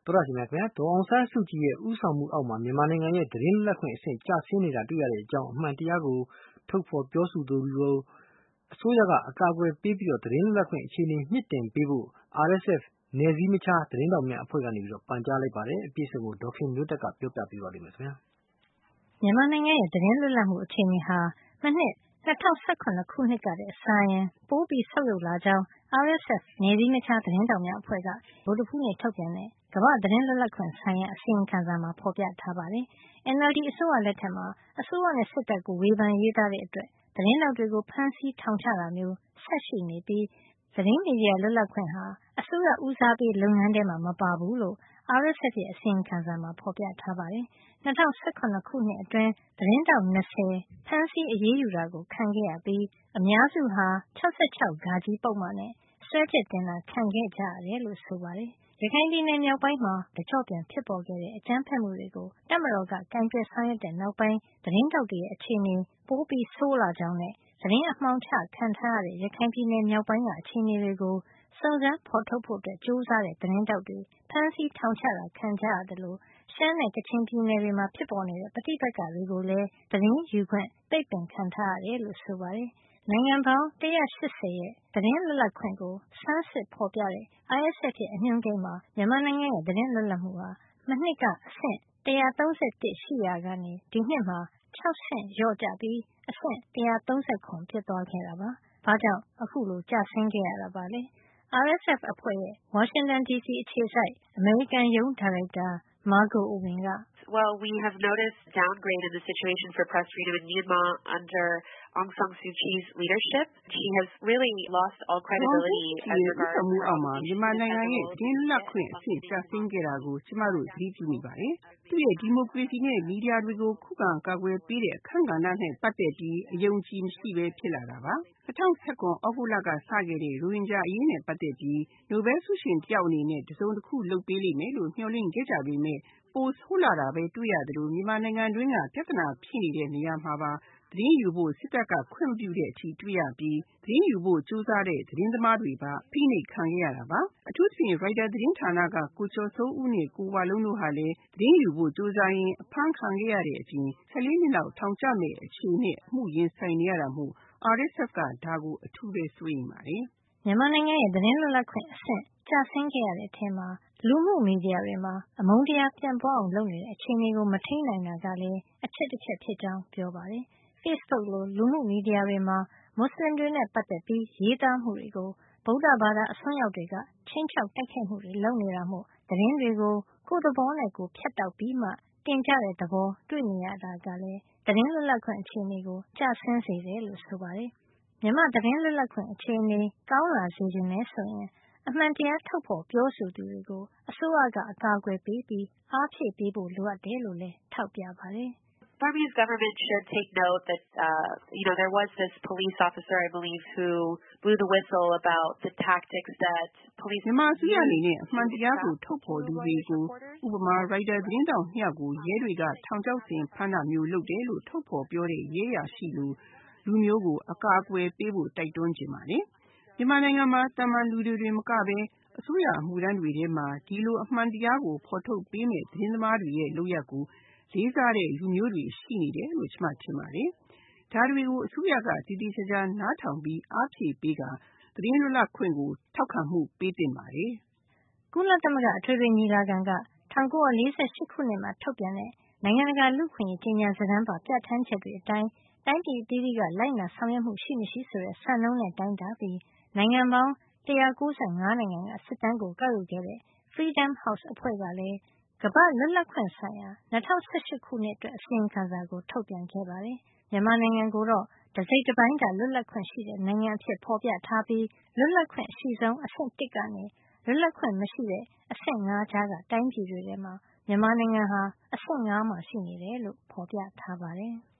သောတာရှင်များခင်ဗျာဒေါ်အောင်ဆန်းစုကြည်ရဲ့ဦးဆောင်မှုအောက်မှာမြန်မာနိုင်ငံရဲ့သတင်းလွတ်လပ်ခွင့်အဆင့်ကျဆင်းနေတာတွေ့ရတဲ့အကြောင်းအမှန်တရားကိုထုတ်ဖော်ပြောဆိုသူတွေကိုအစိုးရကအကာအကွယ်ပေးပြီးသတင်းလွတ်လပ်ခွင့်အခြေအနေမြင့်တင်ပေးဖို့ RSF နယ်စည်းမခြားသတင်းတောက်များအဖွဲ့ကနေပန်ကြားလိုက်ပါတယ်အပြည့်အစုံကိုဒေါက်ခင်မျိုးသက်ကပြောပြပေးပါလိမ့်မယ်ခင်ဗျာမြန်မာနိုင်ငံရဲ့သတင်းလွတ်လပ်မှုအခြေအနေဟာမနှစ်2018ခုနှစ်ကတည်းကစာရင်ပိုပြီးဆုတ်ယုတ်လာကြောင်း RSF နယ်စည်းမခြားသတင်းတောက်များအဖွဲ့ကဗုဒ္ဓဟူးနေ့ထုတ်ပြန်တဲ့ကမ္ဘာသတင်းလွတ်လပ်ခွင့်ဆိုင်ရာအစီရင်ခံစာမှာဖော်ပြထားပါတယ်။ NLD အစိုးရလက်ထက်မှာအစိုးရနဲ့စစ်တပ်ကိုဝေဖန်ရေးသားတဲ့အတွက်သတင်းတောက်တွေကိုဖမ်းဆီးထောင်ချတာမျိုးဆက်ရှိနေပြီးသတင်းမီဒီယာလွတ်လပ်ခွင့်ဟာအစိုးရဦးစားပေးလုပ်ငန်းထဲမှာမပါဘူးလို့ RSF ရဲ့အစီရင်ခံစာမှာဖော်ပြထားပါတယ်။2018ခုနှစ်အတွင်းသတင်းတောက်20ဖမ်းဆီးအရေးယူတာကိုခံခဲ့ရပြီးအများစုဟာ66 ဃကြီးပုဒ်မနဲ့စွဲချက်တင်တာခံခဲ့ကြရတယ်လို့ဆိုပါတယ်။ရခိုင်ပြည်နယ်မြောက်ပိုင်းမှာတကျော့ပြန်ဖြစ်ပေါ်ခဲ့တဲ့အကြမ်းဖက်မှုတွေကိုတပ်မတော်ကကင်တွယ်ဆောင်ရွက်တဲ့နောက်ပိုင်းသတင်းတောက်တွေရဲ့အခြေအနေပိုပြီးဆိုးလာကြောင်းနဲ့သတင်းအမှောင်ချခံထားရတဲ့ရခိုင်ပြည်နယ်မြောက်ပိုင်းကအခြေအနေတွေကိုစုံစမ်းဖော်ထုတ်ဖို့ကြိုးစားတဲ့သတင်းတောက်တွေဖမ်းဆီးထောင်ချတာခံကြရတယ်လို့ရှမ်းနဲ့ကချင်ပြည်နယ်တွေမှာဖြစ်ပေါ်နေတဲ့ပဋိပက္ခတွေကိုလည်းသတင်းယူခွင့်ပိတ်ပင်ခံထားရတယ်လို့ဆိုပါတယ်။နိုင်ငံပေါင်း180ရဲ့သတင်းလွတ်လပ်ခွင့်ကိုဆန်းစစ်ဖော်ပြတဲ့ ISF ရဲ့အညွှန်းကိန်းမှာမြန်မာနိုင်ငံရဲ့သတင်းလွတ်လပ်မှုဟာမနှစ်ကအဆင့်131ရှိရာကနေဒီနှစ်မှာ6ဆင့်လျော့ကျပြီးအဆင့်130ဖြစ်သွားခဲ့တာပါ။ဘာကြောင့်အခုလိုကျဆင်းခဲ့ရတာပါလဲ။ RSF အဖွဲ့ရဲ့ဝါရှင်တန် DC အခြေစိုက်အမေရိကန်ရုံးဒါရိုက်တာ Margot Owen က Well, we have noticed downgrade in the situation for press freedom in Myanmar under Aung San Suu Kyi's leadership. She has really lost all credibility as regards her obligation မြန်မာနိုင်ငံရဲ့သတင်းလွတ်လပ်ခွင့်အဆင့်ကျဆင်းခဲ့တာကိုကျမတို့သတိပြုမိပါတယ်။သူ့ရဲ့ဒီမိုကရေစီနဲ့မီဒီယာတွေကိုခုခံကာကွယ်ပေးတဲ့အခမ်းကဏ္ဍနဲ့ပတ်သက်ပြီးအယုံကြည်မရှိဘဲဖြစ်လာတာပါ။2019ဩဂုတ်လကစခဲ့တဲ့ရိုဟင်ဂျာအရေးနဲ့ပတ်သက်ပြီးနိုဘယ်ဆုရှင်တယောက်အနေနဲ့တစုံတစ်ခုလုပ်ပေးလိမ့်မယ်လို့မျှော်လင့်ခဲ့ကြပေမဲ့ပိုဆိုးလာတာပဲတွေ့ရတယ်လို့မြန်မာနိုင်ငံတွင်းကပြဿနာဖြစ်နေတဲ့နေရာမှာပါသတင်းယူဖို့စစ်တပ်ကခွင့်မပြုတဲ့အထိတွေ့ရပြီးသတင်းယူဖို့ကြိုးစားတဲ့သတင်းသမားတွေပါဖိနှိပ်ခံရတာပါအထူးသဖြင့် Reuters သတင်းဌာနကကိုကျော်စိုးဦးနဲ့ကိုဝလုံးတို့ဟာလည်းသတင်းယူဖို့ကြိုးစားရင်းအဖမ်းခံခဲ့ရတဲ့အပြင်14နှစ်လောက်ထောင်ကျမဲ့အခြေနဲ့အမှုရင်ဆိုင်နေရတာမို့ RSF ကဒါကိုအထူးပဲစိုးရိမ်ပါတယ်မြန်မာနိုင်ငံရဲ့သတင်းလွတ်လပ်ခွင့်အဆင့်ကျဆင်းခဲ့ရတဲ့အထက်မှာလူမှုမီဒီယာတွေမှာအမုန်းတရားပြန့်ပွားအောင်လုပ်နေတဲ့အခြေအနေကိုမထိန်းနိုင်တာကလည်းအချက်တစ်ချက်ဖြစ်ကြောင်းပြောပါတယ်။ Facebook လိုလူမှုမီဒီယာတွေမှာမွတ်စလင်တွေနဲ့ပတ်သက်ပြီးရေးသားမှုတွေကိုဗုဒ္ဓဘာသာအစွန်းရောက်တွေကချင်းချောက်တိုက်ခိုက်မှုတွေလုပ်နေတာမို့သတင်းတွေကိုကိုယ့်သဘောနဲ့ကိုယ်ဖြတ်တောက်ပြီးမှတင်ကြတဲ့သဘောတွေ့နေရတာကလည်းသတင်းလွတ်လပ်ခွင့်အခြေအနေကိုကျဆင်းစေတယ်လို့ဆိုပါတယ်။မြန်မာသတင်းလွတ်လပ်ခွင့်အခြေအနေကောင်းလာစေခြင်းနဲ့ဆိုရင်အမှန်တရားထုတ်ဖော်ပြောဆိုသူတွေကိုအစိုးရကအကာအကွယ်ပေးပြီးအားဖြည့်ပေးဖို့လိုအပ်တယ်လို့လည်းထောက်ပြပါတယ်။ Burmese government should take note that there was this police officer I believe who blew the whistle about the tactics that police မြန်မာအစိုးရအနေနဲ့အမှန်တရားကိုထုတ်ဖော်သူတွေကိုဥပမာ Reuters သတင်းတောက်2ယောက်ကိုရဲတွေကထောင်ချောက်ဆင်ဖမ်းတာမျိုးလုပ်တယ်လို့ထုတ်ဖော်ပြောတဲ့ရဲရရှိလူမျိုးကိုအကာအကွယ်ပေးဖို့တိုက်တွန်းချင်ပါတယ်။မြန်မာနိုင်ငံမှာတာမန်လူတွေမကဘဲအစိုးရအမှုထမ်းတွေထဲမှာဒီလိုအမှန်တရားကိုဖော်ထုတ်ပေးမဲ့သတင်းသမားတွေရဲ့လုပ်ရက်ကိုလေးစားတဲ့လူမျိုးတွေရှိနေတယ်လို့ကျွန်မထင်ပါတယ်။ဒါတွေကိုအစိုးရကတည်တည်ချာချာနားထောင်ပြီးအားဖြည့်ပေးကသတင်းလွတ်လပ်ခွင့်ကိုထောက်ခံမှုပေးသင့်ပါတယ်။ကုလသမဂ္ဂအထွေထွေညီလာခံက1948ခုနှစ်မှာထုတ်ပြန်တဲ့နိုင်ငံတကာလူ့အခွင့်အရေးကြေညာစာတမ်းပါပြဋ္ဌာန်းချက်တွေအတိုင်းတိုင်းပြည်အသီးသီးကလိုက်နာဆောင်ရွက်မှုရှိမရှိဆိုတဲ့စံနှုန်းနဲ့တိုင်းတာပြီးနိုင်ငံပေါင်း195နိုင်ငံကစစ်တမ်းကိုကောက်ယူခဲ့တဲ့ Freedom House အဖွဲ့ကလည်းကမ္ဘာ့လွတ်လပ်ခွင့်ဆိုင်ရာ2018ခုနှစ်အတွက်အစီရင်ခံစာကိုထုတ်ပြန်ခဲ့ပါတယ်။မြန်မာနိုင်ငံကိုတော့တစိတ်တပိုင်းကလွတ်လပ်ခွင့်ရှိတဲ့နိုင်ငံအဖြစ်ဖော်ပြထားပြီးလွတ်လပ်ခွင့်အရှိဆုံးအဆင့်1ကနေလွတ်လပ်ခွင့်မရှိတဲ့အဆင့်5ကြားကတိုင်းပြည်တွေထဲမှာမြန်မာနိုင်ငံဟာအဆင့်5မှာရှိနေတယ်လို့ဖော်ပြထားပါတယ်။